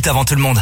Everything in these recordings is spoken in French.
avant tout le monde.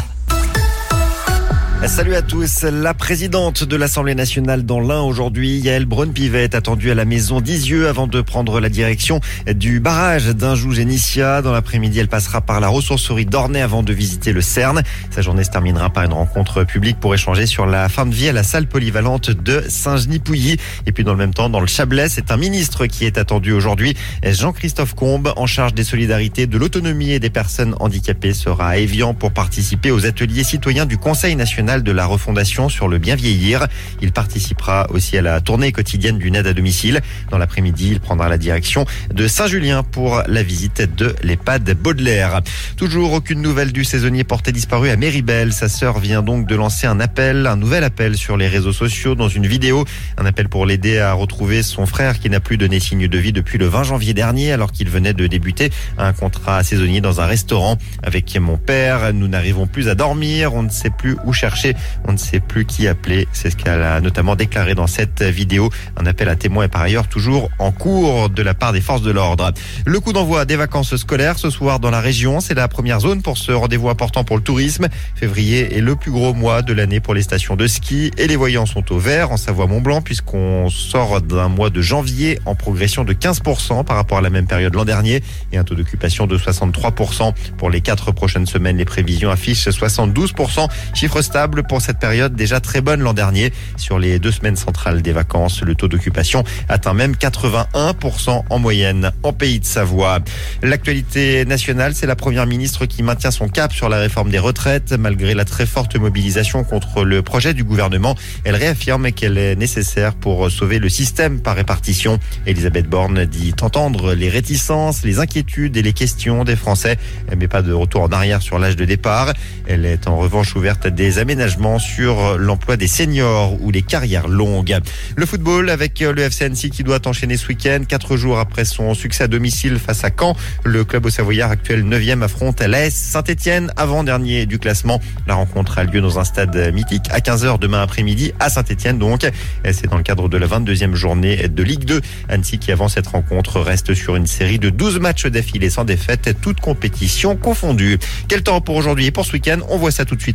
Salut à tous. La présidente de l'Assemblée nationale dans l'Ain aujourd'hui, Yaël Braun-Pivet, est attendue à la maison d'Izieux avant de prendre la direction du barrage d'Injou-Génissia. Dans l'après-midi, elle passera par la ressourcerie d'Ornay avant de visiter le Cern. Sa journée se terminera par une rencontre publique pour échanger sur la fin de vie à la salle polyvalente de Saint-Genis-Pouilly. Et puis dans le même temps, dans le Chablais, c'est un ministre qui est attendu aujourd'hui. Jean-Christophe Combe, en charge des solidarités, de l'autonomie et des personnes handicapées, sera à Évian pour participer aux ateliers citoyens du Conseil national de la refondation sur le bien vieillir. Il participera aussi à la tournée quotidienne d'une aide à domicile. Dans l'après-midi, il prendra la direction de Saint-Julien pour la visite de l'EHPAD Baudelaire. Toujours aucune nouvelle du saisonnier porté disparu à Méribel. Sa sœur vient donc de lancer un nouvel appel sur les réseaux sociaux dans une vidéo. Un appel pour l'aider à retrouver son frère qui n'a plus donné signe de vie depuis le 20 janvier dernier alors qu'il venait de débuter un contrat saisonnier dans un restaurant. Avec mon père, nous n'arrivons plus à dormir, on ne sait plus où chercher. On ne sait plus qui appeler. C'est ce qu'elle a notamment déclaré dans cette vidéo. Un appel à témoins est par ailleurs toujours en cours de la part des forces de l'ordre. Le coup d'envoi des vacances scolaires ce soir dans la région. C'est la première zone pour ce rendez-vous important pour le tourisme. Février est le plus gros mois de l'année pour les stations de ski et les voyants sont au vert en Savoie-Mont-Blanc puisqu'on sort d'un mois de janvier en progression de 15% par rapport à la même période l'an dernier et un taux d'occupation de 63%. Pour les 4 prochaines semaines, les prévisions affichent 72%. Chiffre stable pour cette période déjà très bonne l'an dernier. Sur les 2 semaines centrales des vacances, le taux d'occupation atteint même 81% en moyenne en Pays de Savoie. L'actualité nationale, c'est la première ministre qui maintient son cap sur la réforme des retraites. Malgré la très forte mobilisation contre le projet du gouvernement, elle réaffirme qu'elle est nécessaire pour sauver le système par répartition. Elisabeth Borne dit entendre les réticences, les inquiétudes et les questions des Français, mais pas de retour en arrière sur l'âge de départ. Elle est en revanche ouverte à des aménagements sur l'emploi des seniors ou les carrières longues. Le football avec le FC Annecy qui doit enchaîner ce week-end. 4 jours après son succès à domicile face à Caen, le club au Savoyard actuel 9e affronte l'AS Saint-Etienne, avant-dernier du classement. La rencontre a lieu dans un stade mythique à 15h demain après-midi à Saint-Etienne donc. C'est dans le cadre de la 22e journée de Ligue 2. Annecy qui avant cette rencontre reste sur une série de 12 matchs d'affilée sans défaite, toutes compétitions confondues. Quel temps pour aujourd'hui et pour ce week-end? On voit ça tout de suite.